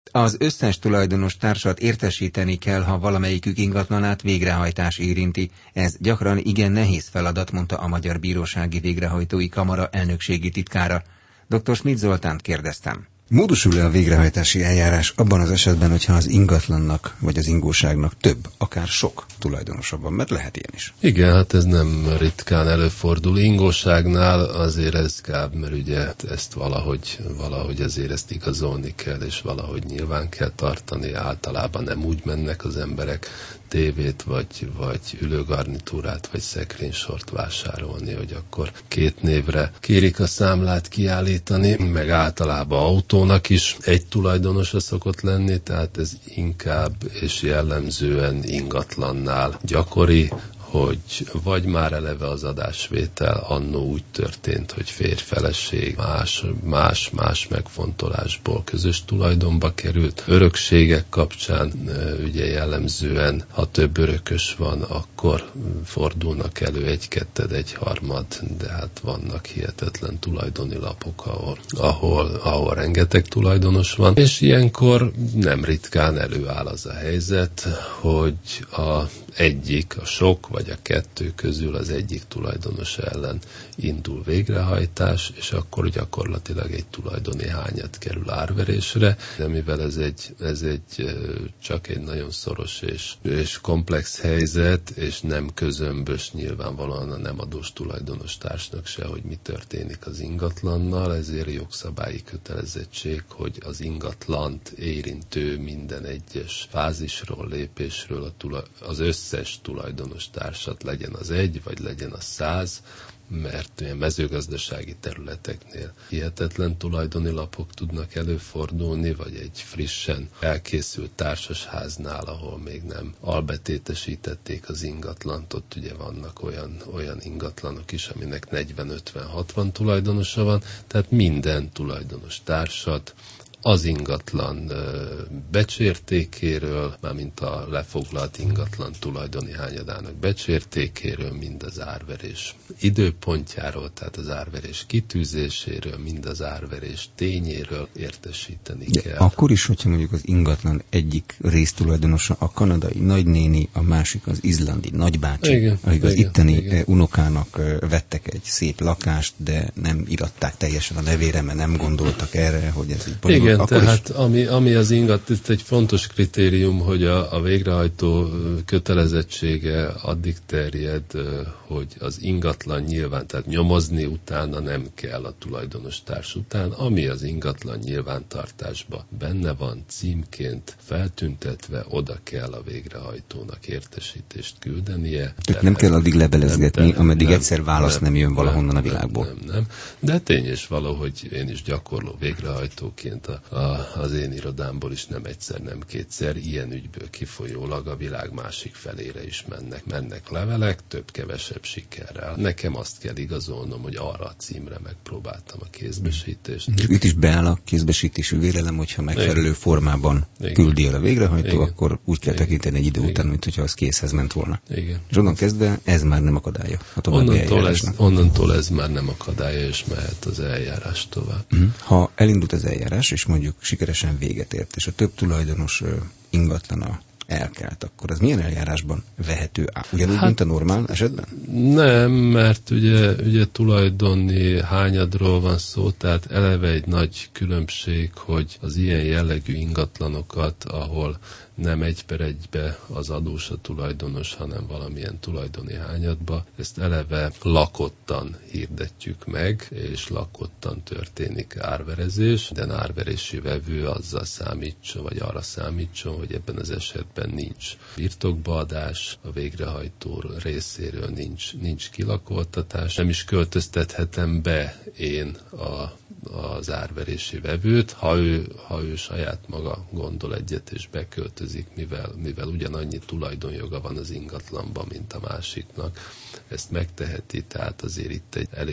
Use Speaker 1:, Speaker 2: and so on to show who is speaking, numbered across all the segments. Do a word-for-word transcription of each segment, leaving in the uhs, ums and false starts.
Speaker 1: Az összes tulajdonos társat értesíteni kell, ha valamelyikük ingatlanát végrehajtás érinti. Ez gyakran igen nehéz feladat, mondta a Magyar Bírósági Végrehajtói Kamara elnökségi titkára. doktor Schmidt Zoltánt kérdeztem. Módosul-e a végrehajtási eljárás abban az esetben, hogyha az ingatlannak vagy az ingóságnak több, akár sok tulajdonosa van, mert lehet ilyen is?
Speaker 2: Igen, hát ez nem ritkán előfordul. Ingóságnál azért ez kább, mert ugye ezt valahogy, valahogy azért ezt igazolni kell, és valahogy nyilván kell tartani. Általában nem úgy mennek az emberek tévét, vagy, vagy ülőgarnitúrát, vagy szekrénysort vásárolni, hogy akkor két névre kérik a számlát kiállítani, meg általában autónak is egy tulajdonosa szokott lenni, tehát ez inkább és jellemzően ingatlannál gyakori, hogy vagy már eleve az adásvétel annó úgy történt, hogy férj-feleség más, más, más megfontolásból közös tulajdonba került. Örökségek kapcsán ugye jellemzően, ha több örökös van, akkor fordulnak elő egy-ketted, egy-harmad, de hát vannak hihetetlen tulajdoni lapok, ahol, ahol, ahol rengeteg tulajdonos van, és ilyenkor nem ritkán előáll az a helyzet, hogy a egyik, a sok vagy a kettő közül az egyik tulajdonos ellen indul végrehajtás, és akkor gyakorlatilag egy tulajdoni hányad kerül árverésre, de mivel ez egy, ez egy csak egy nagyon szoros és, és komplex helyzet, és nem közömbös nyilvánvalóan a nem adós tulajdonos társnak se, hogy mi történik az ingatlannal, ezért jogszabályi kötelezettség, hogy az ingatlant érintő minden egyes fázisról, lépésről a tulaj, az összes tulajdonos társat, legyen az egy, vagy legyen az száz, mert olyan mezőgazdasági területeknél hihetetlen tulajdoni lapok tudnak előfordulni, vagy egy frissen elkészült társasháznál, ahol még nem albetétesítették az ingatlant, ott ugye vannak olyan, olyan ingatlanok is, aminek negyven, ötven, hatvan tulajdonosa van, tehát minden tulajdonos társat az ingatlan becsértékéről, mármint a lefoglalt ingatlan tulajdoni hányadának becsértékéről, mind az árverés időpontjáról, tehát az árverés kitűzéséről, mind az árverés tényéről értesíteni
Speaker 1: De
Speaker 2: kell.
Speaker 1: akkor is, hogyha mondjuk az ingatlan egyik résztulajdonosa a kanadai nagynéni, a másik az izlandi nagybácsi,
Speaker 2: igen,
Speaker 1: akik az
Speaker 2: igen,
Speaker 1: itteni
Speaker 2: igen.
Speaker 1: unokának vettek egy szép lakást, de nem iratták teljesen a nevére, mert nem gondoltak erre, hogy ez így bonyolult.
Speaker 2: Igen,
Speaker 1: akkor
Speaker 2: tehát
Speaker 1: is...
Speaker 2: ami, ami az ingat, itt egy fontos kritérium, hogy a, a végrehajtó kötelezettsége addig terjed, hogy az ingatlan nyilván, tehát nyomozni utána nem kell a tulajdonos társ után, ami az ingatlan nyilvántartásban benne van címként feltüntetve, oda kell a végrehajtónak értesítést küldenie.
Speaker 1: Tehát nem kell addig lebelezgetni,
Speaker 2: nem,
Speaker 1: ameddig
Speaker 2: nem,
Speaker 1: egyszer válasz nem, nem jön valahonnan
Speaker 2: nem,
Speaker 1: a világból.
Speaker 2: Nem, nem, nem. De tény és való, hogy én is gyakorló végrehajtóként a, a, az én irodámból is nem egyszer, nem kétszer, ilyen ügyből kifolyólag a világ másik felére is mennek. Mennek levelek, több-kevesebb sikerrel. Nekem azt kell igazolnom, hogy arra a címre megpróbáltam a kézbesítést.
Speaker 1: Itt is beáll a kézbesítésű vélelem, hogyha megfelelő Igen. formában
Speaker 2: Igen.
Speaker 1: küldi el a végrehajtó,
Speaker 2: Igen.
Speaker 1: akkor úgy kell
Speaker 2: Igen.
Speaker 1: tekinteni egy idő
Speaker 2: Igen.
Speaker 1: után, mint hogyha az készhez ment volna.
Speaker 2: Igen.
Speaker 1: És onnan kezdve ez már nem akadálya a további
Speaker 2: onnantól
Speaker 1: eljárásnak.
Speaker 2: Ez, onnantól ez már nem akadálya, és mehet az eljárás tovább.
Speaker 1: Ha elindult az eljárás, és mondjuk sikeresen véget ért, és a több tulajdonos ingatlana elkelt, akkor az milyen eljárásban vehető át? Ugyanúgy, hát, mint a normál esetben?
Speaker 2: Nem, mert ugye, ugye tulajdoni hányadról van szó, tehát eleve egy nagy különbség, hogy az ilyen jellegű ingatlanokat, ahol nem egy per egybe az adós a tulajdonos, hanem valamilyen tulajdoni hányadba. Ezt eleve lakottan hirdetjük meg, és lakottan történik árverezés, de árverési vevő azzal számítson, vagy arra számítson, hogy ebben az esetben nincs birtokbaadás, a végrehajtó részéről nincs, nincs kilakoltatás, nem is költöztethetem be én a az árverési vevőt, ha ő, ha ő saját maga gondol egyet és beköltözik, mivel, mivel ugyanannyi tulajdonjoga van az ingatlanban, mint a másiknak, ezt megteheti, tehát azért itt egy elég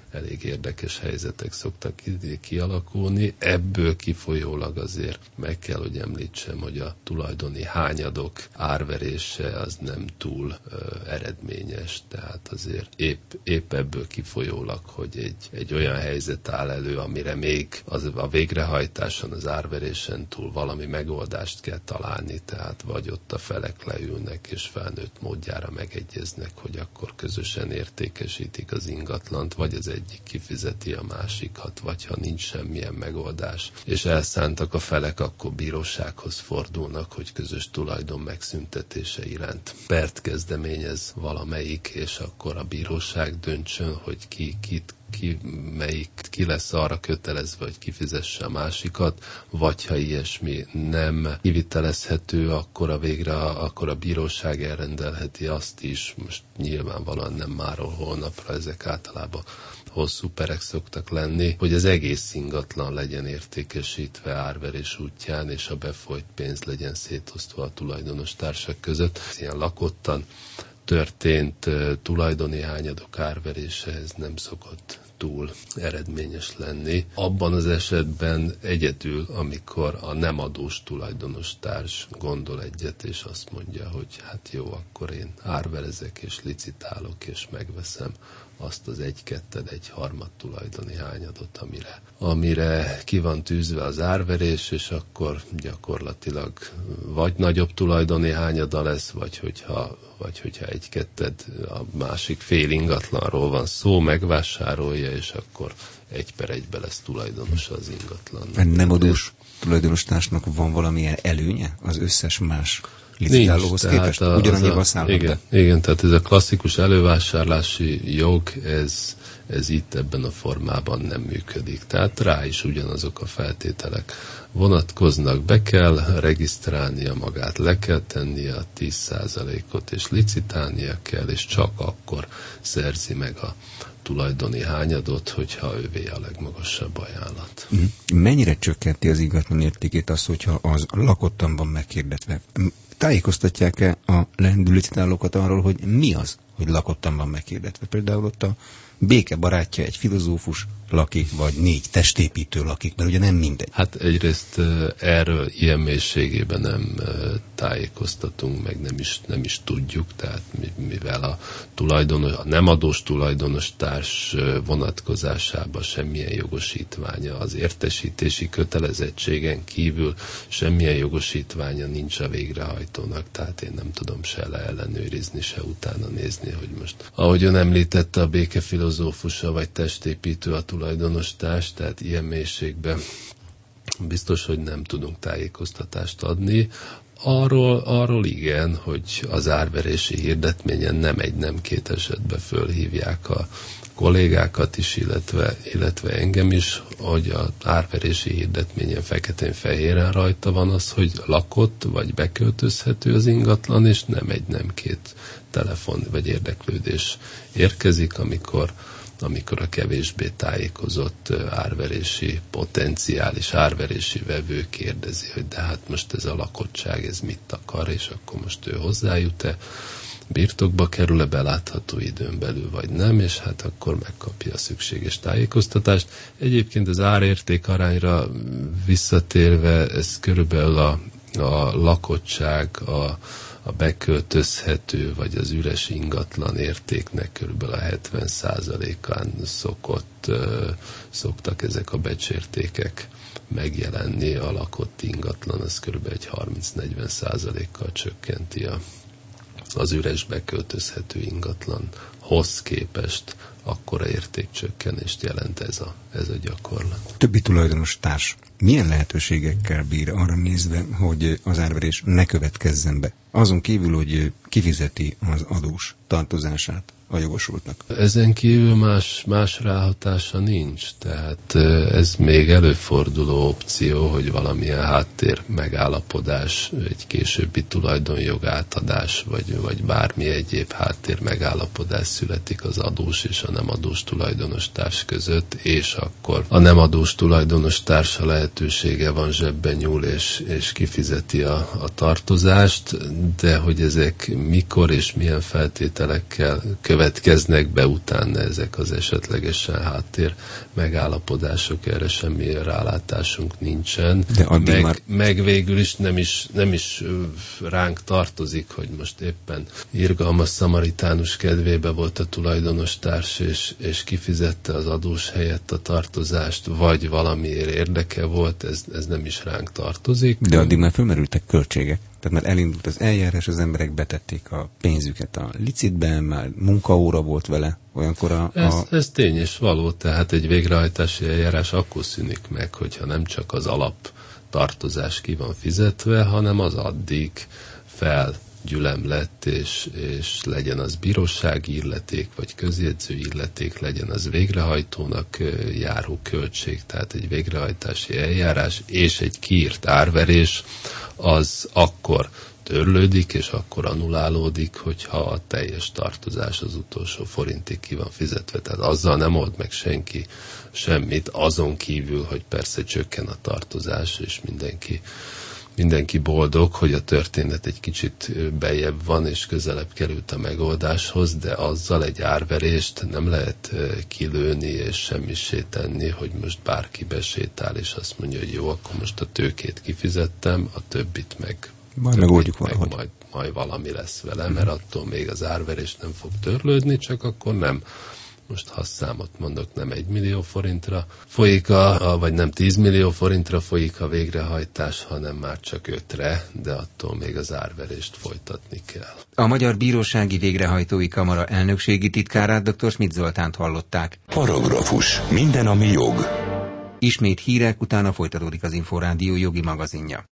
Speaker 2: elég érdekes helyzetek szoktak kialakulni. Ebből kifolyólag azért meg kell, hogy említsem, hogy a tulajdoni hányadok árverése az nem túl ö, eredményes, tehát azért épp, épp ebből kifolyólag, hogy egy, egy olyan helyzet áll elő, amire még az, a végrehajtáson, az árverésen túl valami megoldást kell találni, tehát vagy ott a felek leülnek és felnőtt módjára megegyeznek, hogy akkor közösen értékesítik az ingatlant, vagy az egyik kifizeti a másikat, vagy ha nincs semmilyen megoldás, és elszántak a felek, akkor bírósághoz fordulnak, hogy közös tulajdon megszüntetése iránt pert kezdeményez valamelyik, és akkor a bíróság döntsön, hogy ki, kit ki, melyik, ki lesz arra kötelezve, hogy kifizesse a másikat, vagy ha ilyesmi nem kivitelezhető, akkor a végre, akkor a bíróság elrendelheti azt is, most nyilvánvalóan nem máról holnapra, ezek általában hosszú perek szoktak lenni, hogy az egész ingatlan legyen értékesítve árverés útján, és a befolyt pénz legyen szétosztva a tulajdonos társak között. Ilyen lakottan történt uh, tulajdoni hányadok árverése, ez nem szokott túl eredményes lenni. Abban az esetben egyedül, amikor a nem adós tulajdonos társ gondol egyet, és azt mondja, hogy hát jó, akkor én árverezek és licitálok, és megveszem azt az egy-ketted, egy harmad tulajdoni hányadot, amire, amire ki van tűzve az árverés, és akkor gyakorlatilag vagy nagyobb tulajdoni hányada lesz, vagy hogyha, vagy hogyha egy-ketted a másik fél ingatlanról van szó, megvásárolja, és akkor egy per egybe lesz tulajdonosa az ingatlan.
Speaker 1: Nem adós tulajdonostársnak van valamilyen előnye az összes más licitálóhoz képest? Ugyanannyival szállnak
Speaker 2: igen, igen, tehát ez a klasszikus elővásárlási jog, ez, ez itt ebben a formában nem működik. Tehát rá is ugyanazok a feltételek vonatkoznak, be kell regisztrálnia magát, le kell tennie a tíz százalékot, és licitálnia kell, és csak akkor szerzi meg a tulajdoni hányadot, hogyha ővé a legmagasabb ajánlat.
Speaker 1: Mennyire csökkenti az ingatlan értékét az, hogyha az lakottan van meghirdetve? Tájékoztatják-e a leendő licitálókat arról, hogy mi az, hogy lakottan van meghirdetve? Például ott a Béke barátja egy filozófus lakik, vagy négy testépítő lakik, mert ugye nem mindegy.
Speaker 2: Hát egyrészt erről ilyen mélységében nem tájékoztatunk, meg nem is, nem is tudjuk, tehát mivel a tulajdonos, a nem adós tulajdonos társ vonatkozásában semmilyen jogosítványa, az értesítési kötelezettségen kívül semmilyen jogosítványa nincs a végrehajtónak, tehát én nem tudom se leellenőrizni, se utána nézni, hogy most, ahogy ön említette, a Béke filozófusa vagy testépítő a tulajdonos társ, tehát ilyen mélységben biztos, hogy nem tudunk tájékoztatást adni. Arról, arról igen, hogy az árverési hirdetményen nem egy, nem két esetben fölhívják a kollégákat is, illetve, illetve engem is, hogy az árverési hirdetményen feketén-fehéren rajta van az, hogy lakott vagy beköltözhető az ingatlan, és nem egy, nem két telefon vagy érdeklődés érkezik, amikor amikor a kevésbé tájékozott árverési, potenciális árverési vevő kérdezi, hogy de hát most ez a lakottság, ez mit akar, és akkor most ő hozzájut-e, birtokba kerül-e belátható időn belül, vagy nem, és hát akkor megkapja a szükséges tájékoztatást. Egyébként az árérték arányra visszatérve, ez körülbelül a, a lakottság, a a beköltözhető vagy az üres ingatlan értéknek körülbelül a hetven százalékán szokott, szoktak ezek a becsértékek megjelenni. A lakott ingatlan az körülbelül egy harminc-negyven százalékkal csökkenti a, az üres beköltözhető ingatlanhoz képest, akkora értékcsökkenést jelent ez a, ez a gyakorlat.
Speaker 1: Többi tulajdonos társ milyen lehetőségekkel bír arra nézve, hogy az árverés ne következzen be? Azon kívül, hogy kifizeti az adós tartozását a jogosultnak.
Speaker 2: Ezen kívül más, más ráhatása nincs, tehát ez még előforduló opció, hogy valamilyen háttér megállapodás, egy későbbi tulajdonjog átadás, vagy, vagy bármi egyéb háttér megállapodás születik az adós és a nem adós tulajdonos társ között, és akkor a nem adós tulajdonos társa lehetősége van, zsebben nyúl és, és kifizeti a, a tartozást, de hogy ezek mikor és milyen feltételekkel következnek, következnek be utána ezek az esetlegesen háttér megállapodások, erre semmi rálátásunk nincsen.
Speaker 1: De addig
Speaker 2: meg,
Speaker 1: már...
Speaker 2: meg végül is nem is, nem is ránk tartozik, hogy most éppen irgalmas szamaritánus kedvébe volt a tulajdonos társ, és, és kifizette az adós helyett a tartozást, vagy valamiért érdeke volt, ez, ez nem is ránk tartozik.
Speaker 1: De addig már fölmerültek költségek. Tehát már elindult az eljárás, az emberek betették a pénzüket a licitbe, már munkaóra volt vele, olyankor a... a...
Speaker 2: Ez, ez tény és való, tehát egy végrehajtási eljárás akkor szűnik meg, hogyha nem csak az alaptartozás ki van fizetve, hanem az addig felgyülemlett, és, és legyen az bírósági illeték, vagy közjegyző illeték, legyen az végrehajtónak járó költség, tehát egy végrehajtási eljárás és egy kiírt árverés, az akkor törlődik, és akkor annulálódik, hogyha a teljes tartozás az utolsó forintig ki van fizetve. Tehát azzal nem old meg senki semmit, azon kívül, hogy persze csökken a tartozás, és mindenki, mindenki boldog, hogy a történet egy kicsit bejebb van, és közelebb került a megoldáshoz, de azzal egy árverést nem lehet kilőni, és semmisé tenni, hogy most bárki besétál, és azt mondja, hogy jó, akkor most a tőkét kifizettem, a többit meg
Speaker 1: majd megoldjuk
Speaker 2: meg
Speaker 1: valahogy.
Speaker 2: Majd, majd valami lesz vele, mert attól még az árverés nem fog törlődni, csak akkor nem, most ha számot mondok, nem egy millió forintra folyik a, a, vagy nem tíz millió forintra folyik a végrehajtás, hanem már csak ötre, de attól még az árverést folytatni kell.
Speaker 1: A Magyar Bírósági Végrehajtói Kamara elnökségi titkárát, dr. Schmidt Zoltánt hallották.
Speaker 3: Paragrafus. Minden, ami jog.
Speaker 1: Ismét hírek, utána folytatódik az Inforádió jogi magazinja.